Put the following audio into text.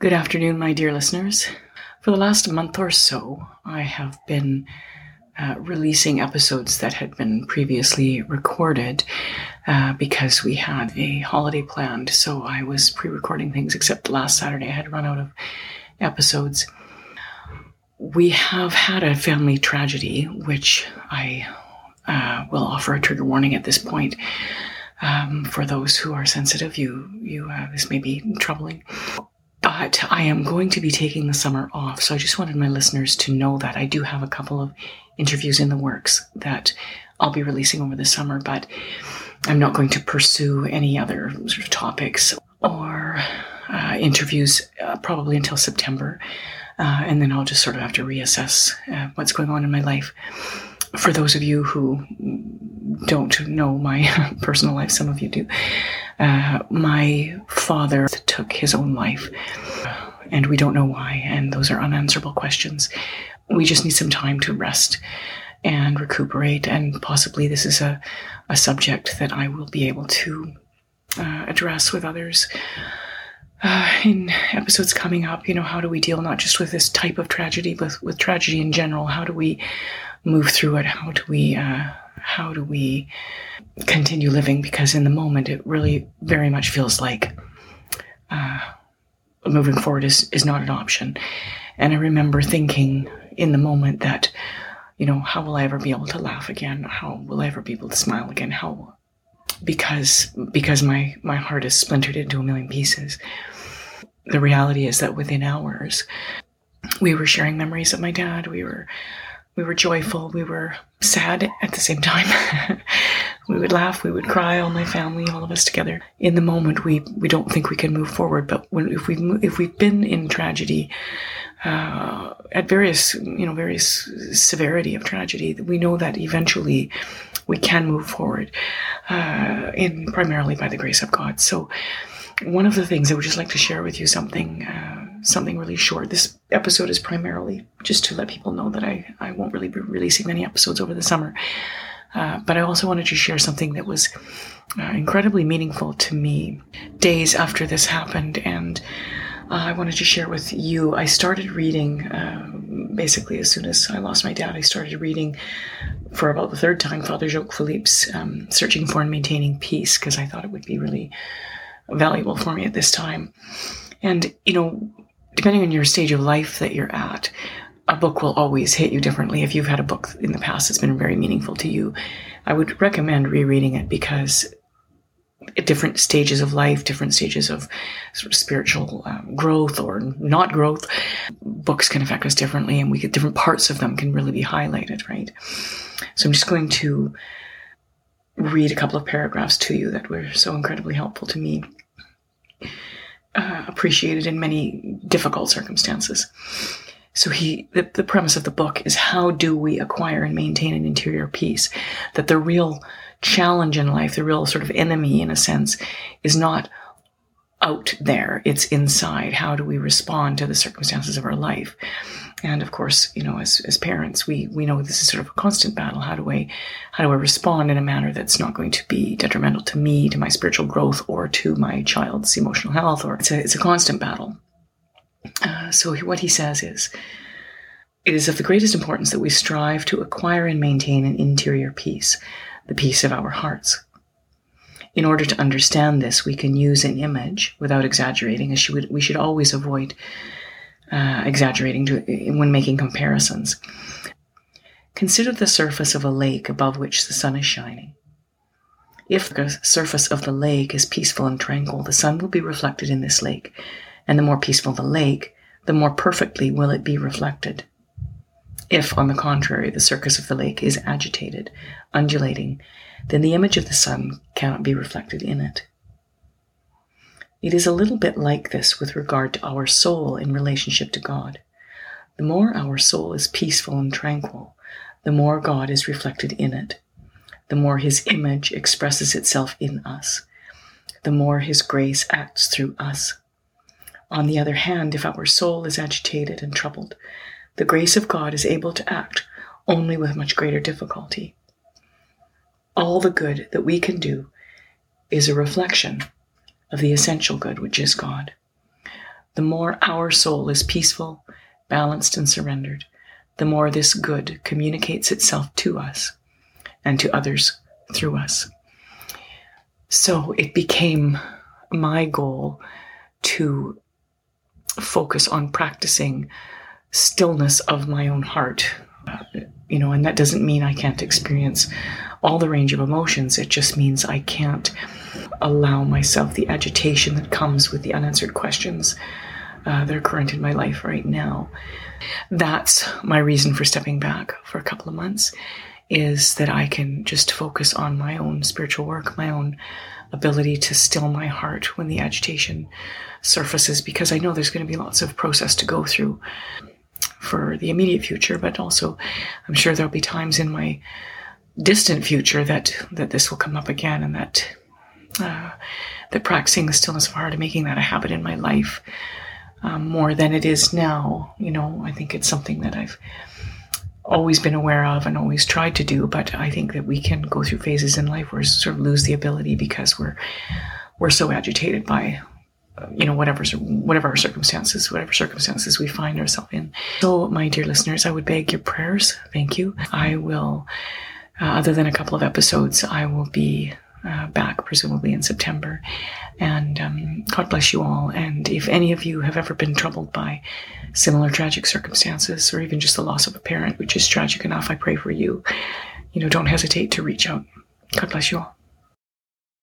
Good afternoon, my dear listeners. For the last month or so, I have been releasing episodes that had been previously recorded because we had a holiday planned. So I was pre-recording things, except last Saturday I had run out of episodes. We have had a family tragedy, which I will offer a trigger warning at this point. For those who are sensitive, this may be troubling. But I am going to be taking the summer off, so I just wanted my listeners to know that I do have a couple of interviews in the works that I'll be releasing over the summer, but I'm not going to pursue any other sort of topics or interviews probably until September, and then I'll just sort of have to reassess what's going on in my life. For those of you who don't know my personal life, some of you do, my father took his own life, and we don't know why, and those are unanswerable questions. We just need some time to rest and recuperate, and possibly this is a subject that I will be able to address with others in episodes coming up. How do we deal not just with this type of tragedy, but with tragedy in general? How do we move through it? How do we continue living? Because in the moment, it really very much feels like moving forward is not an option. And I remember thinking in the moment that, how will I ever be able to laugh again? How will I ever be able to smile again? Because my heart is splintered into a million pieces. The reality is that within hours, we were sharing memories of my dad. We were joyful. We were sad at the same time. We would laugh. We would cry. All my family, all of us together. In the moment, we don't think we can move forward. But if we've been in tragedy at various severity of tragedy, we know that eventually we can move forward, primarily by the grace of God. So, one of the things I would just like to share with you something really short. This episode is primarily just to let people know that I won't really be releasing many episodes over the summer. But I also wanted to share something that was incredibly meaningful to me days after this happened. And I wanted to share with you. I started reading, basically as soon as I lost my dad, I started reading for about the third time Father Jacques Philippe's Searching for and Maintaining Peace, because I thought it would be really valuable for me at this time. And, depending on your stage of life that you're at, a book will always hit you differently. If you've had a book in the past that's been very meaningful to you, I would recommend rereading it, because at different stages of life, different stages of sort of spiritual growth or not growth, books can affect us differently, and different parts of them can really be highlighted, right? So I'm just going to read a couple of paragraphs to you that were so incredibly helpful to me, appreciated in many difficult circumstances. So the premise of the book is, how do we acquire and maintain an interior peace? That the real challenge in life, the real sort of enemy in a sense, is not out there, it's inside. How do we respond to the circumstances of our life? And of course, as parents, we know this is sort of a constant battle. How do I respond in a manner that's not going to be detrimental to me, to my spiritual growth, or to my child's emotional health? Or it's a constant battle. So what he says is, it is of the greatest importance that we strive to acquire and maintain an interior peace, the peace of our hearts. In order to understand this, we can use an image without exaggerating, as we should always avoid exaggerating when making comparisons. Consider the surface of a lake above which the sun is shining. If the surface of the lake is peaceful and tranquil, the sun will be reflected in this lake, and the more peaceful the lake, the more perfectly will it be reflected. If, on the contrary, the surface of the lake is agitated, undulating, then the image of the sun cannot be reflected in it. It is a little bit like this with regard to our soul in relationship to God. The more our soul is peaceful and tranquil, the more God is reflected in it. The more his image expresses itself in us, the more his grace acts through us. On the other hand, if our soul is agitated and troubled, the grace of God is able to act only with much greater difficulty. All the good that we can do is a reflection of the essential good, which is God. The more our soul is peaceful, balanced, and surrendered, the more this good communicates itself to us and to others through us. So it became my goal to focus on practicing stillness of my own heart. And that doesn't mean I can't experience all the range of emotions. It just means I can't allow myself the agitation that comes with the unanswered questions that are current in my life right now. That's my reason for stepping back for a couple of months, is that I can just focus on my own spiritual work, my own ability to still my heart when the agitation surfaces, because I know there's going to be lots of process to go through for the immediate future, but also I'm sure there'll be times in my distant future that this will come up again, and that practicing the stillness of heart and making that a habit in my life more than it is now. I think it's something that I've always been aware of and always tried to do, but I think that we can go through phases in life where we sort of lose the ability because we're so agitated by whatever circumstances we find ourselves in. So, my dear listeners, I would beg your prayers. Thank you. I will, other than a couple of episodes, I will be back presumably in September. And God bless you all. And if any of you have ever been troubled by similar tragic circumstances, or even just the loss of a parent, which is tragic enough, I pray for you. Don't hesitate to reach out. God bless you all.